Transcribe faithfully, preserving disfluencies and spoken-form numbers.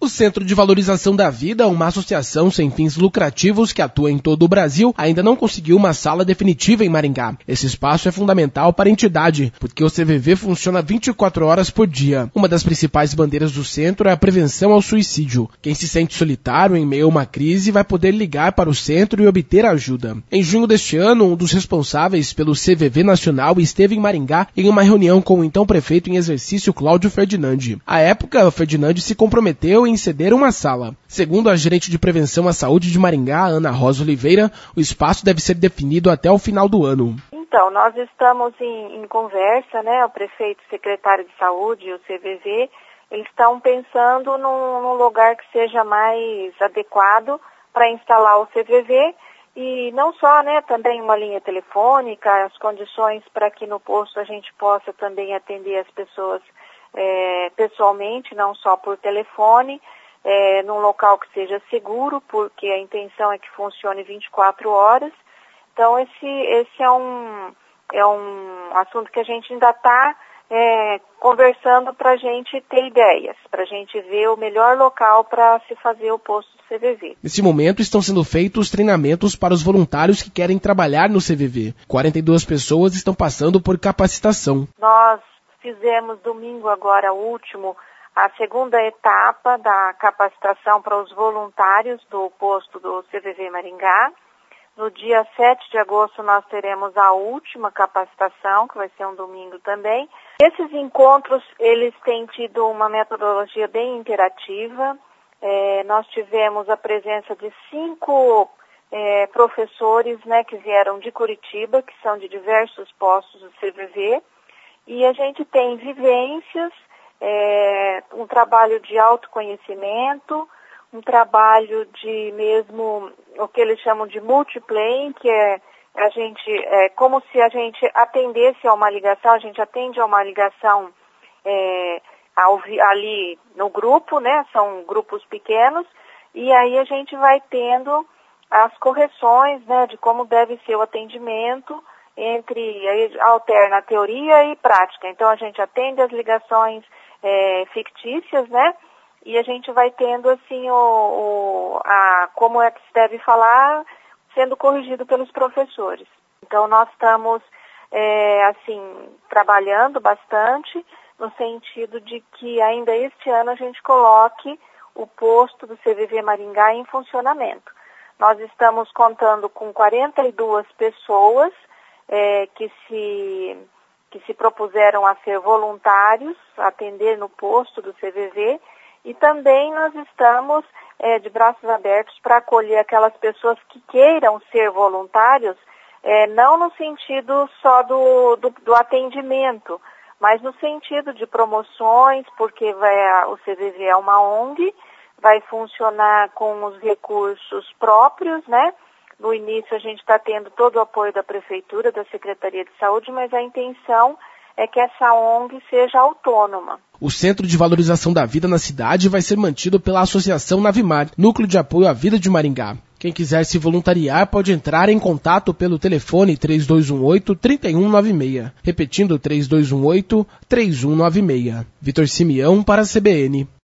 O Centro de Valorização da Vida, uma associação sem fins lucrativos que atua em todo o Brasil, ainda não conseguiu uma sala definitiva em Maringá. Esse espaço é fundamental para a entidade, porque o C V V funciona vinte e quatro horas por dia. Uma das principais bandeiras do centro é a prevenção ao suicídio. Quem se sente solitário em meio a uma crise vai poder ligar para o centro e obter ajuda. Em junho deste ano, um dos responsáveis pelo C V V Nacional esteve em Maringá em uma reunião com o então prefeito em exercício Cláudio Ferdinandi. À época, o Ferdinandi se comprometeu em ceder uma sala. Segundo a gerente de prevenção à saúde de Maringá, Ana Rosa Oliveira, o espaço deve ser definido até o final do ano. Então, nós estamos em, em conversa, né, o prefeito, o secretário de saúde e o C V V, eles estão pensando num, num lugar que seja mais adequado para instalar o C V V e não só, né, também uma linha telefônica, as condições para que no posto a gente possa também atender as pessoas É, pessoalmente, não só por telefone, é, num local que seja seguro, porque a intenção é que funcione vinte e quatro horas. Então, esse, esse é, um, é um assunto que a gente ainda está é, conversando para a gente ter ideias, para a gente ver o melhor local para se fazer o posto do C V V. Nesse momento, estão sendo feitos treinamentos para os voluntários que querem trabalhar no C V V. quarenta e duas pessoas estão passando por capacitação. Nós fizemos domingo agora, o último, a segunda etapa da capacitação para os voluntários do posto do C V V Maringá. No dia sete de agosto nós teremos a última capacitação, que vai ser um domingo também. Esses encontros, eles têm tido uma metodologia bem interativa. É, nós tivemos a presença de cinco é, professores, né, que vieram de Curitiba, que são de diversos postos do C V V. E a gente tem vivências, é, um trabalho de autoconhecimento, um trabalho de mesmo, o que eles chamam de multiplaying, que é a gente, é como se a gente atendesse a uma ligação, a gente atende a uma ligação é, ao, ali no grupo, né, são grupos pequenos, e aí a gente vai tendo as correções, né, de como deve ser o atendimento, entre, aí alterna teoria e prática. Então a gente atende as ligações é, fictícias, né? E a gente vai tendo assim o, o a como é que se deve falar, sendo corrigido pelos professores. Então nós estamos é, assim trabalhando bastante no sentido de que ainda este ano a gente coloque o posto do C V V Maringá em funcionamento. Nós estamos contando com quarenta e duas pessoas É, que, se, que se propuseram a ser voluntários, a atender no posto do C V V, e também nós estamos é, de braços abertos para acolher aquelas pessoas que queiram ser voluntários, é, não no sentido só do, do, do atendimento, mas no sentido de promoções, porque vai, o C V V é uma O N G, vai funcionar com os recursos próprios, né? No início a gente está tendo todo o apoio da Prefeitura, da Secretaria de Saúde, mas a intenção é que essa O N G seja autônoma. O Centro de Valorização da Vida na cidade vai ser mantido pela Associação Navimar, Núcleo de Apoio à Vida de Maringá. Quem quiser se voluntariar pode entrar em contato pelo telefone três dois um oito, três um nove seis. Repetindo, três dois um oito, três um nove seis. Vitor Simeão para a C B N.